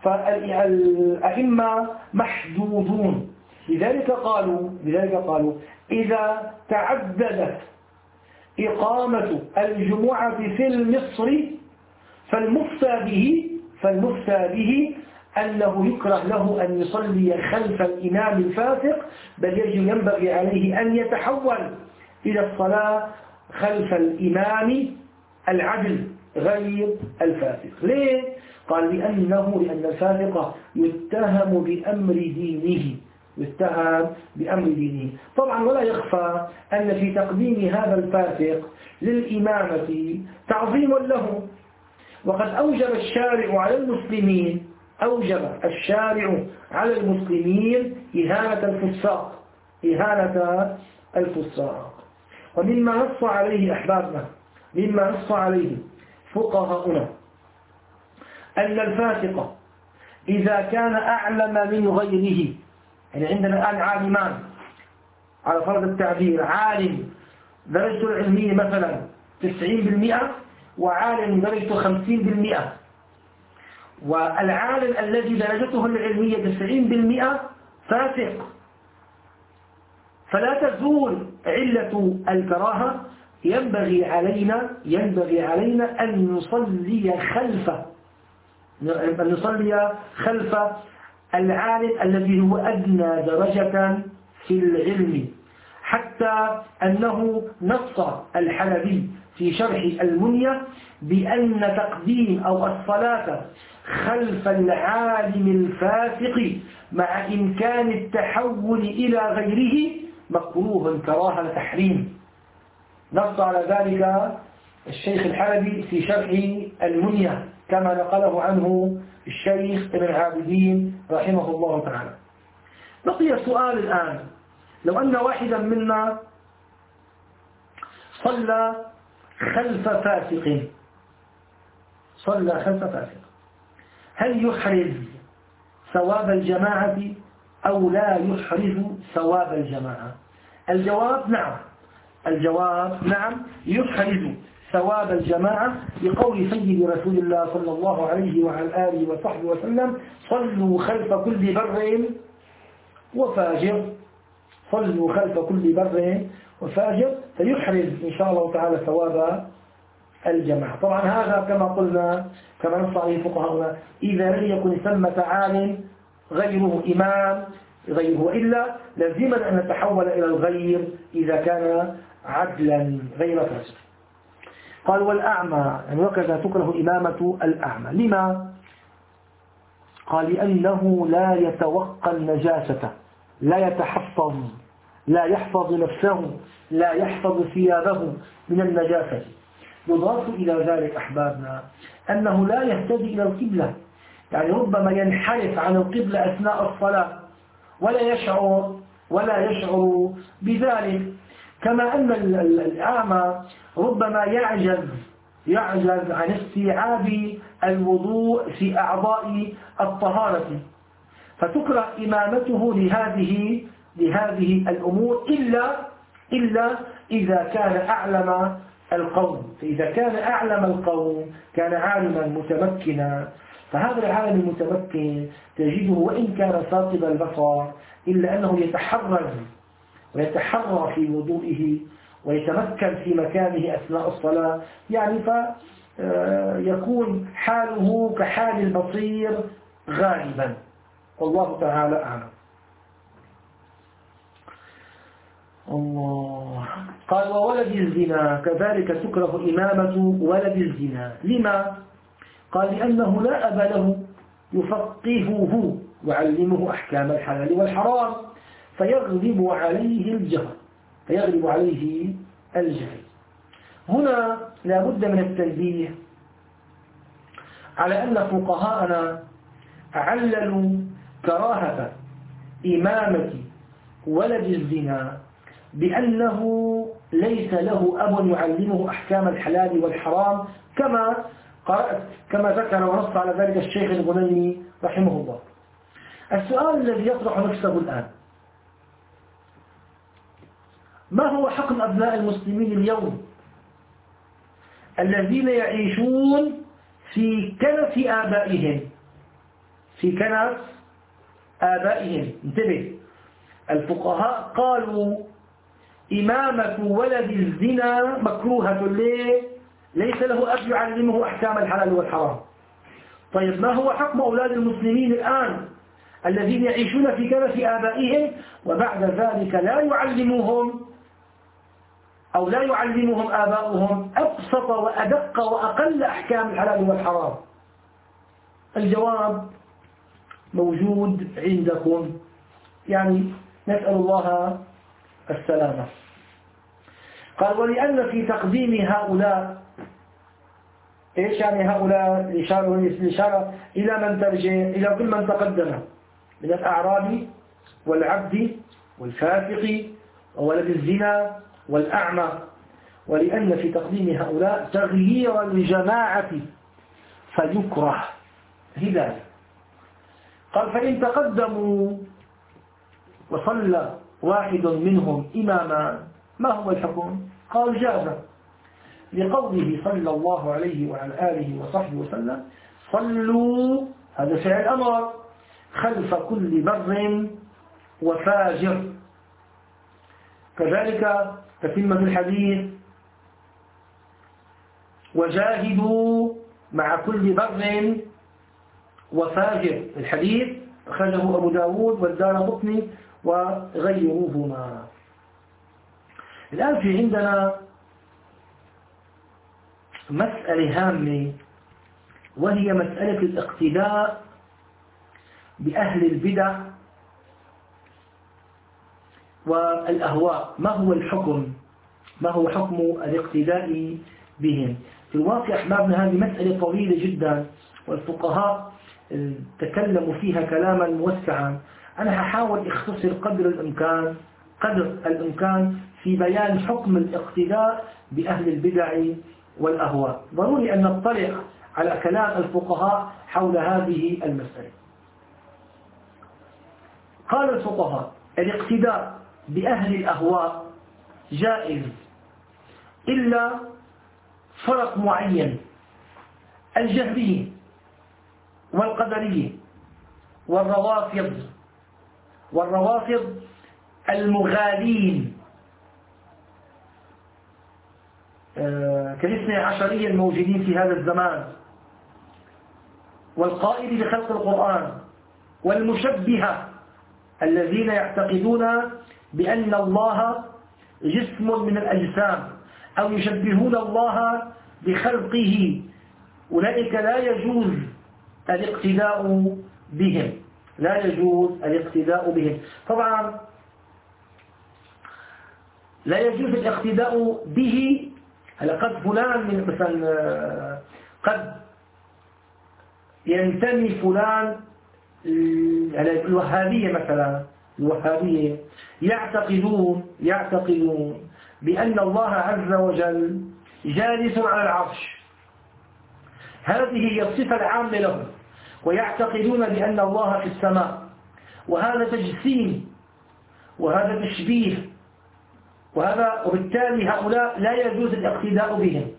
فالأئمة محدودون، لذلك قالوا إذا تعددت إقامة الجمعة في المصر فالمفتى به أنه يكره له أن يصلي خلف الإمام الفاسق، بل ينبغي عليه أن يتحول إلى الصلاة خلف الإمام العدل غير الفاسق. ليه؟ قال لأن الفاسق يتهم بأمر دينه. طبعا ولا يخفى أن في تقديم هذا الفاسق للإمامة تعظيم له، وقد أوجب الشارع على المسلمين إهانة الفساق. ومما نص عليه أحبابنا، مما نص عليه فقهاؤنا، أن الفاسق إذا كان أعلم من غيره، يعني عندنا الآن عالمان على فرض التعبير، عالم درجته العلمية مثلا 90%، وعالم درجته 50%، والعالم الذي درجته العلمية 90% فاسق، فلا تزول علة الكراهة. ينبغي علينا أن نصلي خلف العالم الذي هو أدنى درجة في العلم، حتى أنه نص الحلبي في شرح المنية بأن تقديم أو الصلاة خلف العالم الفاسق مع إمكان التحول إلى غيره مكروه كراهة تحريم. نص على ذلك الشيخ الحلبي في شرح المنية كما نقله عنه الشيخ ابن عابدين رحمه الله تعالى. بقي السؤال الآن، لو أن واحدا منا صلى خلف فاسق، هل يحرز ثواب الجماعة أو لا يحرز ثواب الجماعة؟ الجواب نعم، يحرز ثواب الجماعة، لقول سيد رسول الله صلى الله عليه وعلى آله وصحبه وسلم: صلوا خلف كل بر وفاجر، فيحرز إن شاء الله تعالى ثواب الجماعة. طبعا هذا كما قلنا، كما نص عليه فقهاؤنا، إذا لم يكن ثمة عالم غيره إمام غيره، وإلا لازمنا أن نتحول إلى الغير إذا كان عدلا غير فاسق. قال: والأعمى، يعني وكذا تكره إمامة الأعمى. لما؟ قال: لأنه لا يتوقى النجاسة، لا يتحفظ، لا يحفظ نفسه، لا يحفظ ثيابه من النجاسة. يضاف إلى ذلك أحبابنا أنه لا يهتدي إلى القبلة، يعني ربما ينحرف عن القبلة أثناء الصلاة ولا يشعر بذلك. كما أن الأعمى ربما يعجز عن استيعاب الوضوء في أعضاء الطهارة، فتكره إمامته لهذه الأمور إلا إذا كان أعلم القوم. فإذا كان أعلم القوم كان عالما متمكنا، فهذا العالم المتمكن تجده وإن كان فاقد البصر إلا أنه يتحرى في وضوئه ويتمكن في مكانه أثناء الصلاة، يعني فيكون حاله كحال البصير غالبا، والله تعالى أعلم. الله. قال: وولد الزنا كذلك تكره إمامة ولد الزنا. لما؟ قال: لأنه لا أب له يفقهه ويعلمه أحكام الحلال والحرام، فيغلب عليه الجهل. فيغلب عليه الجهل. هنا لا بد من التنبيه على أن فقهاءنا عللوا كراهة إمامة ولد الزنا بأنه ليس له أب يعلمه أحكام الحلال والحرام، كما ذكر ونص على ذلك الشيخ الغنيمي رحمه الله. السؤال الذي يطرح نفسه الآن: ما هو حكم أبناء المسلمين اليوم الذين يعيشون في كنف آبائهم؟ في كنف آبائهم. انتبه، الفقهاء قالوا إمامة ولد الزنا مكروهة. ليه؟ ليس له أب يعلمه أحكام الحلال والحرام. طيب، ما هو حكم أولاد المسلمين الآن الذين يعيشون في كنف آبائهم وبعد ذلك لا يعلمهم آباؤهم أبسط وأدق وأقل أحكام الحلال والحرام؟ الجواب موجود عندكم، يعني نسأل الله السلامة. قال: ولأن في تقديم هؤلاء، إيش يعني هؤلاء؟ الإشارة إلى من ترجع إلى كل من تقدم من الأعراب والعبد والفاسق وولد الزنا والأعمى. ولأن في تقديم هؤلاء تغيير الجماعة فيكره هداية. قال: فإن تقدموا وصلى واحد منهم إماما ما هو الحكم؟ قال: جاز، لقوله صلى الله عليه وعلى آله وصحبه وسلم: صلوا، هذا فعل أمر، خلف كل بر وفاجر. كذلك تتمة الحديث: وجاهدوا مع كل بر وفاجر. الحديث أخرجه أبو داود والدارقطني وغيرهما. الآن في عندنا مسألة هامة، وهي مسألة الاقتداء بأهل البدع والأهواء. ما هو الحكم؟ ما هو حكم الاقتداء بهم؟ في الواقع أحبابنا هذه مسألة طويلة جدا، والفقهاء تكلموا فيها كلاما موسعا. أنا هحاول اختصر قدر الإمكان في بيان حكم الاقتداء بأهل البدع والأهواء. ضروري أن نطلع على كلام الفقهاء حول هذه المسألة. قال الفقهاء: الاقتداء بأهل الأهواء جائز إلا فرق معين: الجهمية والقدرية والروافض المغالين كالاثني عشرية الموجودين في هذا الزمان، والقائل بخلق القرآن، والمشبهة الذين يعتقدون بأن الله جسم من الأجسام أو يشبهون الله بخلقه. أولئك لا يجوز الاقتداء بهم. طبعا لا يجوز الاقتداء به. قد فلان مثلا قد ينتمي فلان الوهابية مثلا، الوهابية يعتقدون بأن الله عز وجل جالس على العرش. هذه هي الصفة العامة له، ويعتقدون بأن الله في السماء، وهذا تجسيم وهذا تشبيه، وبالتالي هؤلاء لا يجوز الاقتداء بهم.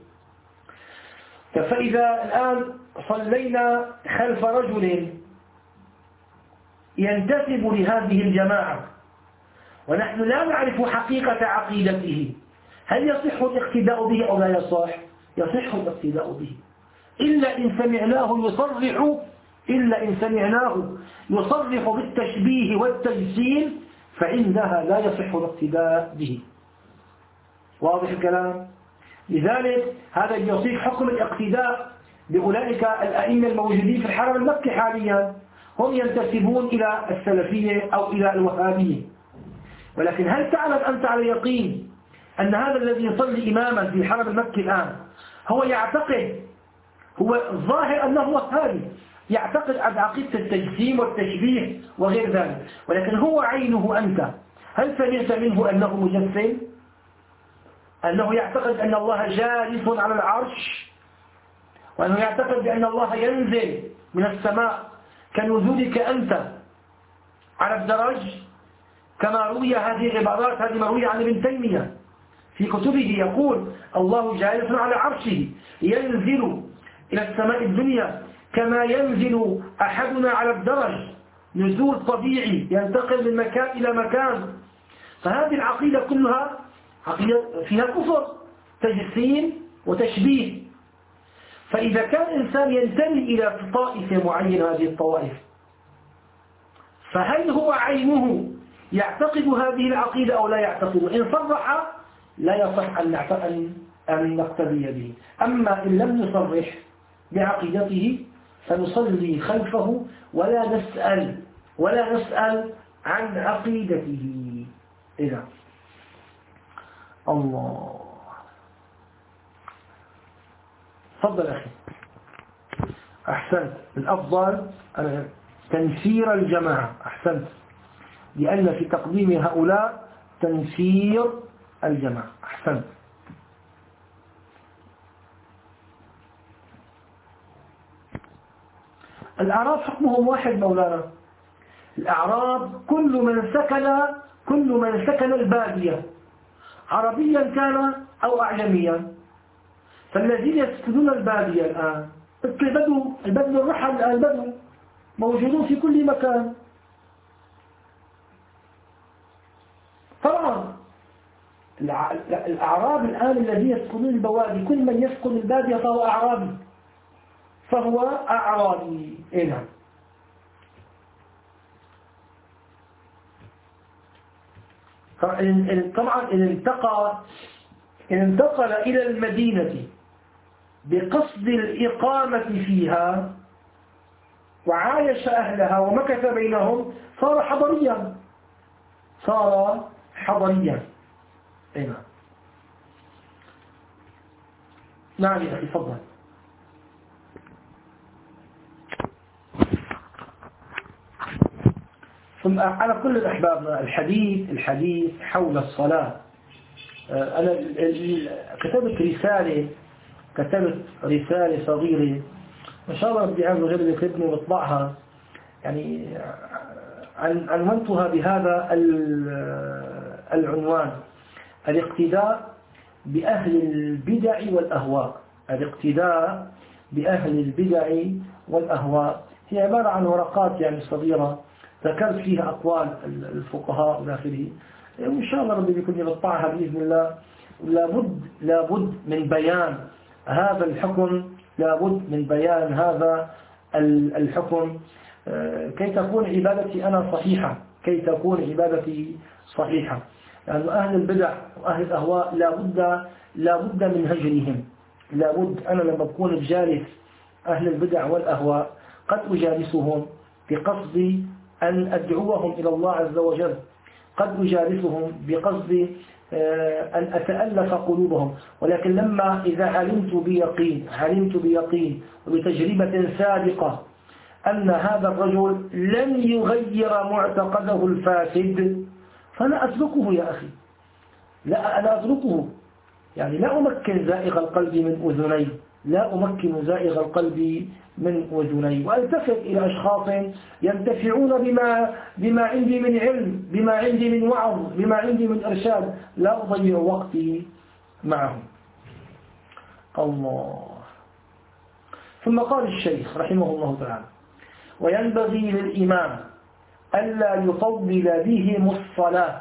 فإذا الآن صلينا خلف رجل ينتسب لهذه الجماعة ونحن لا نعرف حقيقة عقيدته، هل يصح الاقتداء به أو لا يصح؟ يصح الاقتداء به، إلا إن سمعناه يصرح بالتشبيه والتجسيم، فعندها لا يصح الاقتداء به. واضح الكلام؟ لذلك هذا يصيح حكم الاقتداء بأولئك الأئمة الموجودين في الحرم المكي حاليا، هم ينتسبون إلى السلفية أو إلى الوهابية، ولكن هل تعلم أنت على يقين أن هذا الذي يصلي إماما في الحرم المكي الآن هو يعتقد، هو الظاهر أنه وهابي، يعتقد عقيدة التجسيم والتشبيه وغير ذلك، ولكن هو عينه أنت هل سمعت منه أنه مجسم؟ أنه يعتقد أن الله جالس على العرش، وأنه يعتقد بأن الله ينزل من السماء كنزولك أنت على الدرج، كما روي هذه العبارات، هذه مروية عن ابن تيمية في كتبه، يقول الله جالس على عرشه ينزل إلى السماء الدنيا كما ينزل أحدنا على الدرج نزول طبيعي ينتقل من مكان إلى مكان. فهذه العقيدة كلها عقيدة فيها كفر، تجسيم وتشبيه. فإذا كان إنسان ينتمي إلى طائفة معينة، هذه الطوائف، فهل هو عينه يعتقد هذه العقيدة أو لا يعتقد؟ إن صرح لا يصح أن نقتدي به، أما إن لم يصرح بعقيدته فنصلي خلفه ولا نسأل عن عقيدته. إذا الله تفضل أخي. أحسنت، الأفضل تنفير الجماعة، أحسنت، لأن في تقديم هؤلاء تنفير الجماعة، أحسنت. الأعراب حكمهم واحد مولانا، الأعراب كل من سكن البادية عربيا كان أو أعجميا. فالذين يسكنون البادية الآن البدو الرحل، الآن البدو موجودون في كل مكان. طبعا الأعراب الآن الذين يسكنون البوادي، كل من يسكن البادية فهو أعرابي. نعم. طبعا إن انتقل إلى المدينة بقصد الإقامة فيها وعايش أهلها ومكث بينهم صار حضريا. نعم. نعم يا أخي تفضل. ثم على كل أحبابنا الحديث حول الصلاة. أنا كتبت رسالة صغيرة إن شاء الله بدي أعمل غير يكتبني وأطبعها، يعني عنوانتها بهذا العنوان: الاقتداء بأهل البدع والأهواء. الاقتداء بأهل البدع والأهواء هي عبارة عن ورقات يعني صغيرة ذكرت فيها أقوال الفقهاء وداخله، وإن شاء الله ربي بيكون يقطعها بإذن الله. لابد من بيان هذا الحكم، لابد من بيان هذا الحكم كي تكون عبادتي أنا صحيحة، كي تكون عبادتي صحيحة. لأن أهل البدع وأهل الأهواء لابد من هجرهم. لابد أنا لما أكون بجالس أهل البدع والأهواء قد أجالسهم بقصد أن أدعوهم إلى الله عز وجل، قد أجالسهم بقصد أن أتألف قلوبهم، ولكن لما إذا علمت بيقين وبتجربة سابقة أن هذا الرجل لن يغير معتقده الفاسد فلا أتركه يا أخي، لا أنا أتركه. يعني لا أمكن زائغ القلب من أذني، وألتفت إلى أشخاص ينتفعون بما عندي من علم، بما عندي من وعظ، بما عندي من إرشاد، لا أضيع وقتي معهم. الله. ثم قال الشيخ رحمه الله تعالى: وينبغي للإمام ألا يطول بهم الصلاة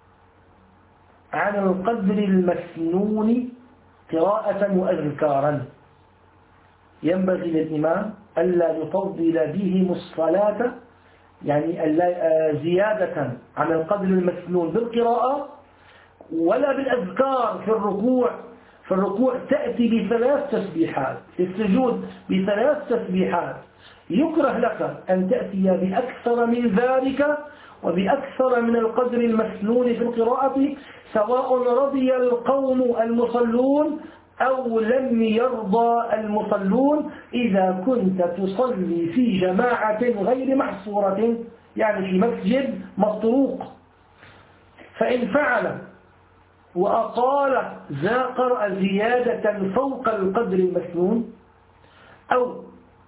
عن القدر المسنون قراءة وأذكارا. ينبغي للإمام ألا يطول بهم الصلاة، يعني زيادة عن القدر المسنون بالقراءة ولا بالأذكار. في الركوع تأتي ب3 تسبيحات، في السجود ب3 تسبيحات. يكره لك أن تأتي بأكثر من ذلك وبأكثر من القدر المسنون في القراءة، سواء رضي القوم المصلون أو لم يرضى المصلون، إذا كنت تصلي في جماعة غير محصورة، يعني في مسجد مطروق. فإن فعل وأطال قرأ زيادة فوق القدر المسنون، أو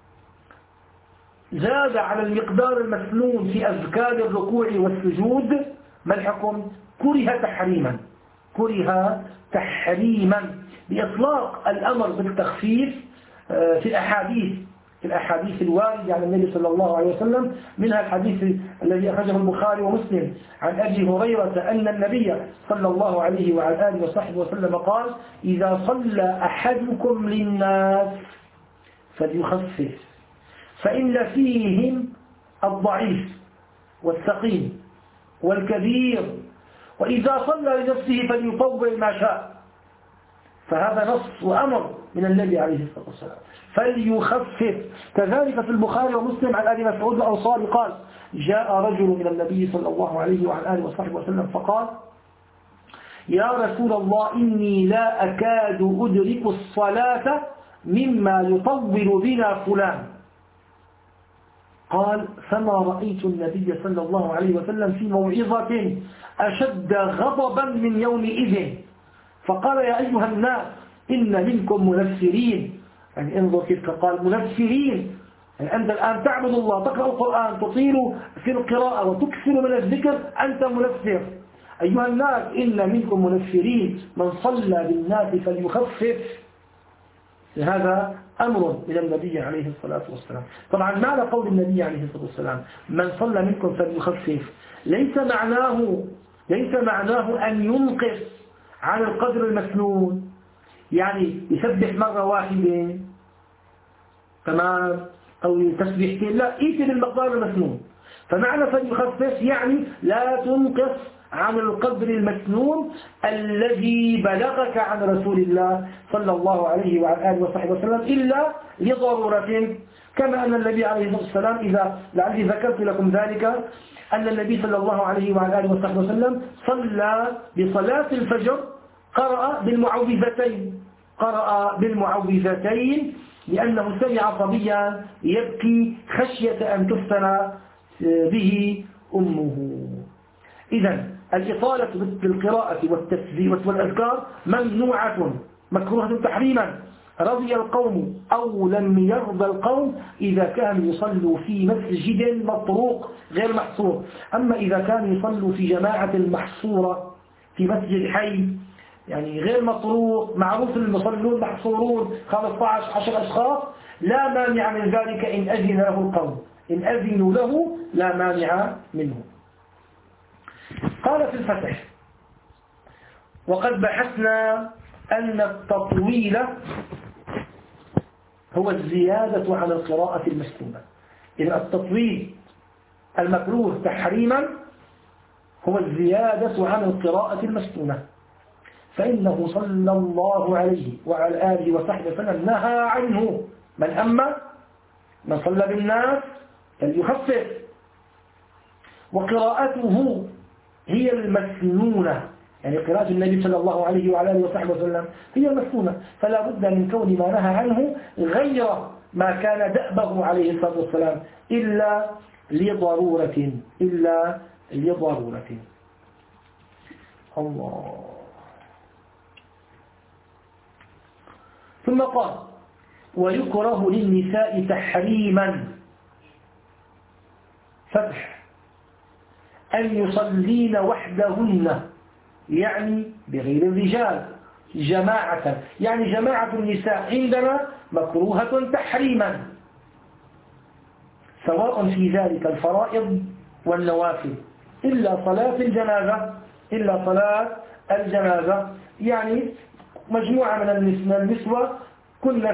زاد على المقدار المسنون في أذكار الركوع والسجود، ما الحكم؟ كره تحريما، كره تحريما بإطلاق الأمر بالتخفيف في الأحاديث الواردة عن النبي صلى الله عليه وسلم، منها الحديث الذي أخرجه البخاري ومسلم عن أبي هريرة أن النبي صلى الله عليه وعلى آله وصحبه وسلم قال: إذا صلى أحدكم للناس فليخفف، فإن فيهم الضعيف والسقيم والكبير، وإذا صلى لنفسه فليطول ما شاء. فهذا نص وأمر من النبي عليه الصلاة والسلام، فليخفف. كذلك في البخاري ومسلم عن أبي مسعود الأنصاري قال: جاء رجل من النبي صلى الله عليه وعلى آله وصحبه وسلم فقال: يا رسول الله، إني لا أكاد أدرك الصلاة مما يطول بنا فلان. قال: فما رأيت النبي صلى الله عليه وسلم في موعظة أشد غضبا من يومئذ. فقال: يا أيها الناس، إن منكم منفرين. يعني انظر كيف قال منفرين، يعني أنت الآن تعبد الله، تقرأ القرآن، تطيل في القراءة وتكثر من الذكر، أنت منفر. أيها الناس، إن منكم منفرين، من صلى بالناس فليخفف. هذا أمر من النبي عليه الصلاة والسلام. طبعا معنى قول النبي عليه الصلاة والسلام من صلى منكم فليخفف ليس معناه أن ينقص عن القدر المسنون، يعني يسبح مرة واحدة تمام أو تسبيحتين، لا، ائت بالمقدار المسنون. فمعنى فليخفف يعني لا تنقص عن القدر المسنون الذي بلغك عن رسول الله صلى الله عليه وعلى آله وصحبه وسلم إلا لضرورة. كما أن النبي عليه الصلاة والسلام، إذا لعلي ذكرت لكم ذلك، أن النبي صلى الله عليه وعلى آله وصحبه وسلم صلى بصلاة الفجر قرأ بالمعوذتين لأنه سمع صبيا يبكي خشية أن تفتن به أمه. إذن الإطالة بالقراءة والأذكار ممنوعة مكروهة تحريما، رضي القوم أو لم يرضى القوم، إذا كانوا يصلوا في مسجد مطروق غير محصور. أما إذا كانوا يصلوا في جماعة محصورة في مسجد حي، يعني غير مطروق، معروف المصلون محصورون 15-10 أشخاص، لا مانع من ذلك إن أذن له القوم، إن أذنوا له لا مانع منه. قال في الفتح: وقد بحثنا أن التطويل هو الزيادة على القراءة المسنونة. إذا التطويل المكروه تحريما هو الزيادة على القراءة المسنونة، فإنه صلى الله عليه وعلى آله وصحبه وسلم نهى عنه. من صلى بالناس فليخفف، وقراءته هي المسنونة، يعني قراءة النبي صلى الله عليه وعلى آله وصحبه وسلم هي المسنونة، فلا بد من كون ما نهى عنه غير ما كان دأبه عليه الصلاة والسلام إلا لضرورة الله. ثم قال: ويكره للنساء تحريما فتح أن يصلين وحدهن، يعني بغير الرجال، جماعة، يعني جماعة النساء عندنا مكروهة تحريما، سواء في ذلك الفرائض والنوافل، إلا صلاة الجنازة، يعني مجموعة من النسوة كنا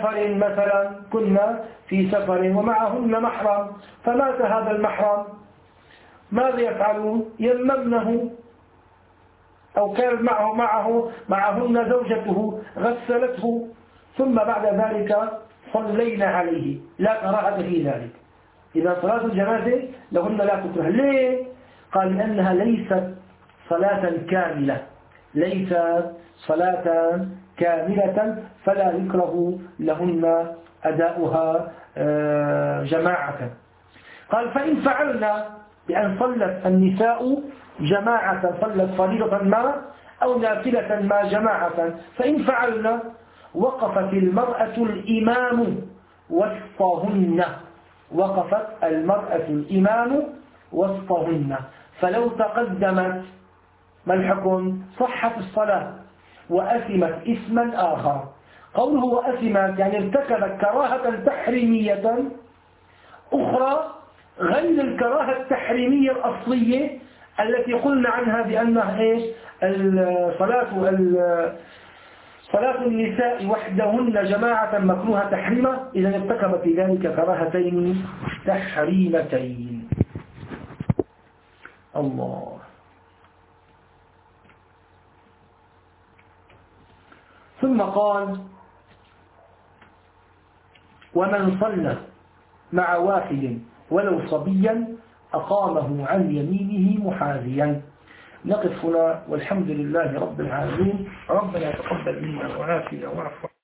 في سفر ومعهن محرم، فمات هذا المحرم، ماذا يفعلون؟ يممنه، أو كانت معهن زوجته غسلته، ثم بعد ذلك صلينا عليه، لا كراهة في ذلك. إذا صلاة الجنازة لهن لا تكره. ليه؟ قال لأنها ليست صلاة كاملة، ليست صلاة كاملة، فلا يكره لهن أداؤها جماعة. قال فإن فعلنا بأن صلت النساء جماعة، صلت فريضة ما أو نافلة ما جماعة، فإن فعلنا وقفت المرأة الإمام وسطهن، وقفت المرأة الإمام وسطهن، فلو تقدمت ما الحكم؟ صحت الصلاة وأثمت إثما آخر. قوله وأثمت يعني ارتكبت كراهة تحريمية أخرى غير الكراهة التحريمية الأصلية التي قلنا عنها بأنها إيش؟ صلاة النساء وحدهن جماعة مكروهة تحريمة، إذا ارتكبت في ذلك كراهتين تحريمتين. الله. ثم قال ومن صلى مع واحد ولو صبيا أقامه عن يمينه محاذيا. نقف هنا والحمد لله رب العالمين. ربنا يتقبل منا وعافنا واعف